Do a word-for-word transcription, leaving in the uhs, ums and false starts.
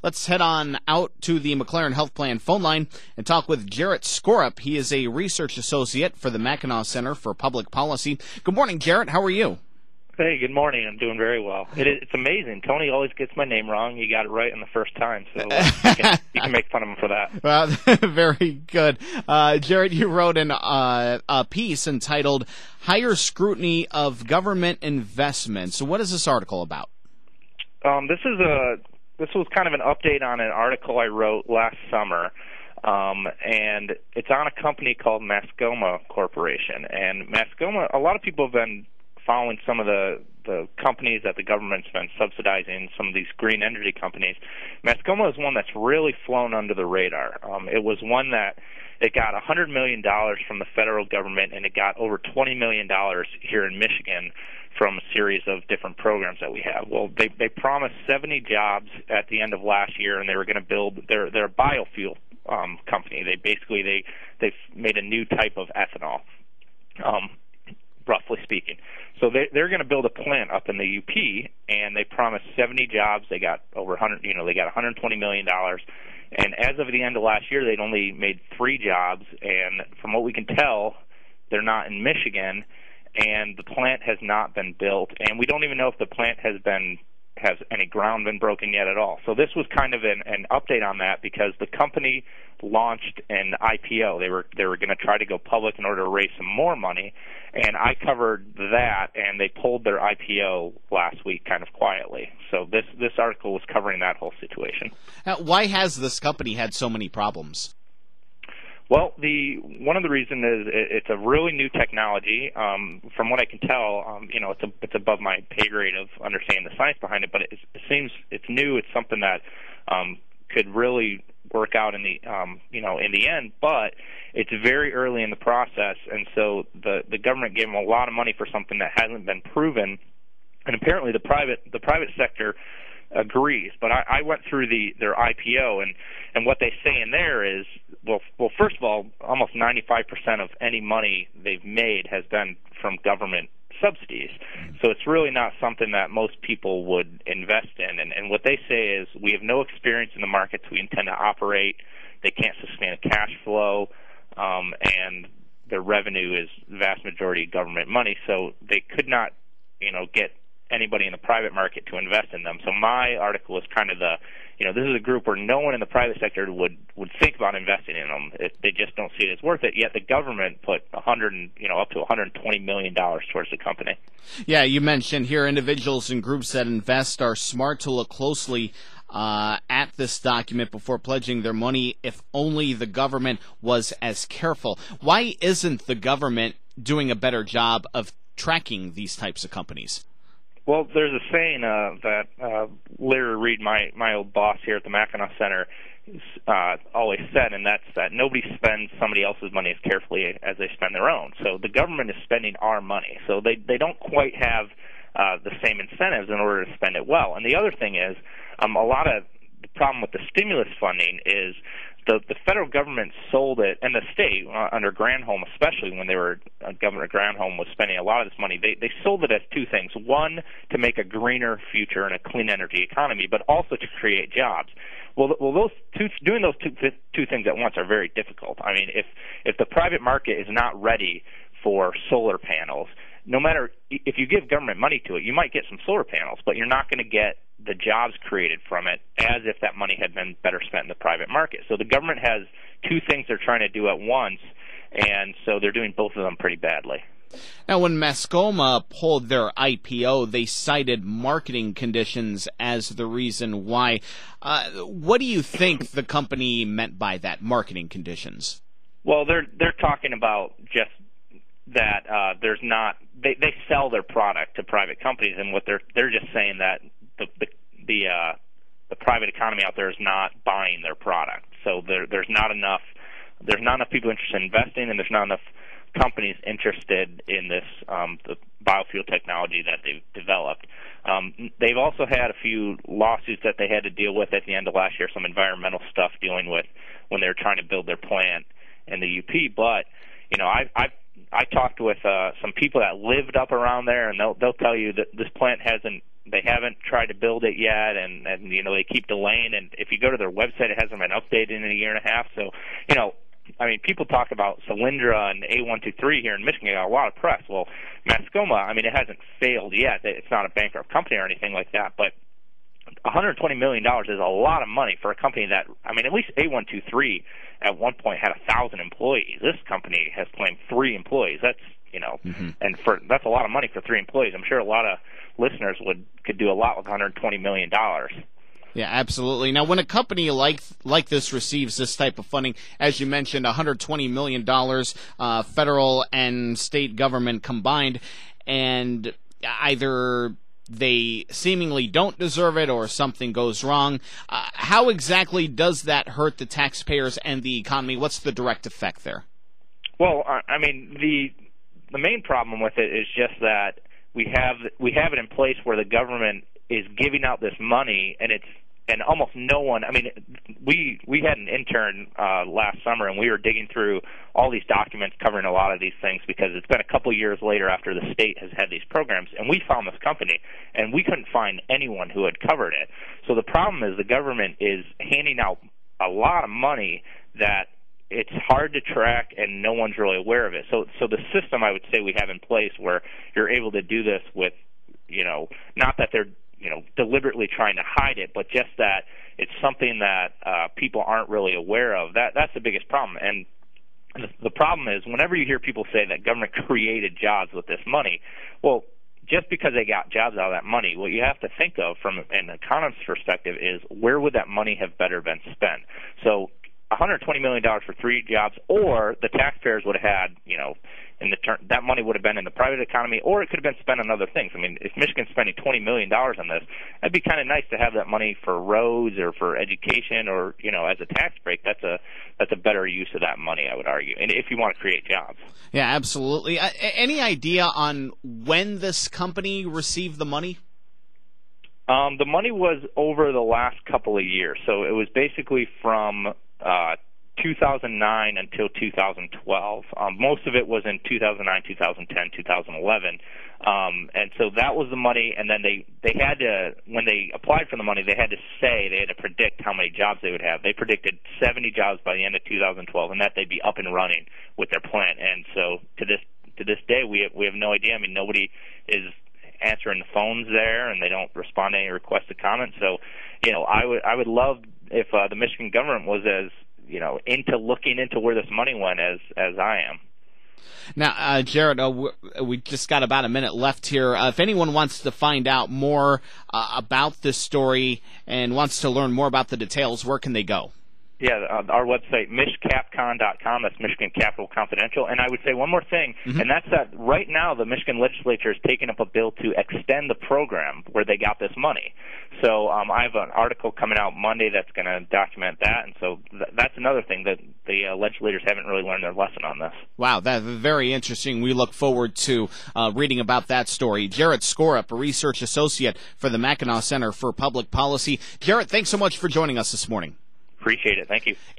Let's head on out to the McLaren Health Plan phone line and talk with Jarrett Skorup. He is a research associate for the Mackinac Center for Public Policy. Good morning, Jarrett. How are you? Hey, good morning. I'm doing very well. It is, it's amazing. Tony always gets my name wrong. He got it right in the first time, so uh, you, can, you can make fun of him for that. Well, very good. Uh, Jarrett, you wrote an, uh, a piece entitled Higher Scrutiny of Government Investment. So what is this article about? Um, this is a this was kind of an update on an article I wrote last summer, um, and it's on a company called Mascoma Corporation. And Mascoma, a lot of people have been following some of the, the companies that the government's been subsidizing, some of these green energy companies. Mascoma is one that's really flown under the radar. Um, it was one that it got one hundred million dollars from the federal government, and it got over twenty million dollars here in Michigan from a series of different programs that we have. Well, they, they promised seventy jobs at the end of last year, and they were going to build their, their biofuel um, company. They basically, they, they've made a new type of ethanol. Um, roughly speaking. So they, they're going to build a plant up in the U P, and they promised seventy jobs. They got over one hundred, you know, they got one hundred twenty million dollars. And as of the end of last year, they'd only made three jobs, and from what we can tell, they're not in Michigan, and the plant has not been built, and we don't even know if the plant has been has any ground been broken yet at all. So this was kind of an, an update on that, because the company launched an I P O. They were they were going to try to go public in order to raise some more money, and I covered that, and they pulled their I P O last week kind of quietly. So this, this article was covering that whole situation. Now, why has this company had so many problems? Well, the one of the reasons is it, it's a really new technology. Um, from what I can tell, um, you know, it's a, it's above my pay grade of understanding the science behind it, but it, it seems it's new. It's something that um, could really work out in the um, you know in the end, but it's very early in the process, and so the the government gave them a lot of money for something that hasn't been proven, and apparently the private the private sector agrees. But I, I went through the their I P O, and and what they say in there is, well, well, first of all, almost ninety-five percent of any money they've made has been from government subsidies. So it's really not something that most people would invest in. And, and what they say is, we have no experience in the markets we intend to operate. They can't sustain a cash flow, um, and their revenue is vast majority government money. So they could not, you know, get anybody in the private market to invest in them. So my article is kind of the, you know, this is a group where no one in the private sector would, would think about investing in them. It, they just don't see it as worth it. Yet the government put one hundred, you know, up to one hundred twenty million dollars towards the company. Yeah, you mentioned here individuals and groups that invest are smart to look closely uh, at this document before pledging their money, if only the government was as careful. Why isn't the government doing a better job of tracking these types of companies? Well, there's a saying uh, that uh, Larry Reed, my, my old boss here at the Mackinac Center, uh, always said, and that's that nobody spends somebody else's money as carefully as they spend their own. So the government is spending our money. So they, they don't quite have uh, the same incentives in order to spend it well. And the other thing is, um, a lot of the problem with the stimulus funding is the the federal government sold it, and the state uh, under Granholm, especially when they were uh, Governor Granholm was spending a lot of this money, they they sold it as two things: one, to make a greener future and a clean energy economy, but also to create jobs. Well, well, those two doing those two two things at once are very difficult. I mean, if if the private market is not ready for solar panels, no matter if you give government money to it, you might get some solar panels, but you're not going to get the jobs created from it as if that money had been better spent in the private market. So the government has two things they're trying to do at once, and so they're doing both of them pretty badly. Now, when Mascoma pulled their I P O, they cited marketing conditions as the reason why. Uh, what do you think the company meant by that, marketing conditions? Well, they're they're talking about just that uh, there's not they, they sell their product to private companies, and what they're they're just saying that the the the, uh, the private economy out there is not buying their product. So there there's not enough there's not enough people interested in investing, and there's not enough companies interested in this um, the biofuel technology that they've developed. Um, they've also had a few lawsuits that they had to deal with at the end of last year, some environmental stuff dealing with when they were trying to build their plant in the U P. But you know, I've, I've I talked with uh, some people that lived up around there, and they'll they'll tell you that this plant hasn't they haven't tried to build it yet, and and you know they keep delaying. And if you go to their website, it hasn't been updated in a year and a half. So you know. I mean, people talk about Solyndra and A one two three here in Michigan. Got a lot of press. Well, Mascoma, I mean, it hasn't failed yet. It's not a bankrupt company or anything like that. But one hundred twenty million dollars is a lot of money for a company that, I mean, at least A one two three at one point had a thousand employees. This company has claimed three employees. That's you know, mm-hmm. and for that's a lot of money for three employees. I'm sure a lot of listeners would could do a lot with one hundred twenty million dollars. Yeah, absolutely. Now, when a company like like this receives this type of funding, as you mentioned, one hundred twenty million dollars, uh, federal and state government combined, and either they seemingly don't deserve it or something goes wrong, uh, how exactly does that hurt the taxpayers and the economy? What's the direct effect there? Well, I mean, the the main problem with it is just that we have we have it in place where the government is giving out this money, and it's and almost no one. I mean, we we had an intern uh, last summer, and we were digging through all these documents covering a lot of these things because it's been a couple years later after the state has had these programs, and we found this company, and we couldn't find anyone who had covered it. So the problem is the government is handing out a lot of money that it's hard to track, and no one's really aware of it. So, so the system I would say we have in place where you're able to do this with, you know, not that they're you know, deliberately trying to hide it, but just that it's something that uh, people aren't really aware of. That that's the biggest problem. And the, the problem is whenever you hear people say that government created jobs with this money, well, just because they got jobs out of that money, what you have to think of from an economist's perspective is where would that money have better been spent? So one hundred twenty million dollars for three jobs, or the taxpayers would have had, you know, in the turn, that money would have been in the private economy, or it could have been spent on other things. I mean, if Michigan's spending twenty million dollars on this, that'd be kind of nice to have that money for roads or for education, or you know, as a tax break. That's a that's a better use of that money, I would argue, and if you want to create jobs. Yeah, absolutely. Uh, any idea on when this company received the money? Um, the money was over the last couple of years, so it was basically from Uh, two thousand nine until two thousand twelve. Um, most of it was in two thousand nine, two thousand ten, two thousand eleven. Um, and so that was the money, and then they, they had to, when they applied for the money, they had to say, they had to predict how many jobs they would have. They predicted seventy jobs by the end of two thousand twelve, and that they'd be up and running with their plant. And so to this to this day, we have, we have no idea. I mean, nobody is answering the phones there, and they don't respond to any requests to comment. So, you know, I would I would love if uh, the Michigan government was as, you know, into looking into where this money went as as I am. Now, uh, Jared, uh, we just got about a minute left here. Uh, if anyone wants to find out more uh, about this story and wants to learn more about the details, where can they go? Yeah, uh, our website, mich cap con dot com, that's Michigan Capital Confidential. And I would say one more thing, mm-hmm. and that's that right now the Michigan legislature is taking up a bill to extend the program where they got this money. So um, I have an article coming out Monday that's going to document that, and so th- that's another thing that the uh, legislators haven't really learned their lesson on this. Wow, that's very interesting. We look forward to uh, reading about that story. Jared Skorup, a research associate for the Mackinac Center for Public Policy. Jared, thanks so much for joining us this morning. Appreciate it. Thank you.